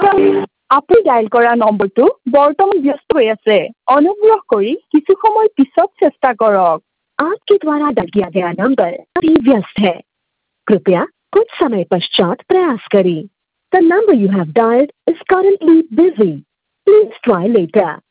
আপুনি ডায়েল কৰা নম্বৰটো বৰ্তমান ব্যস্ত হৈ আছে অনুগ্ৰহ কৰি কিছু সময় পিছত চেষ্টা কৰক आपके द्वारा डायल किया गया नंबर अभी व्यस्त है कृपया कुछ समय पश्चात प्रयास करें The number you have dialed is currently busy. Please try later.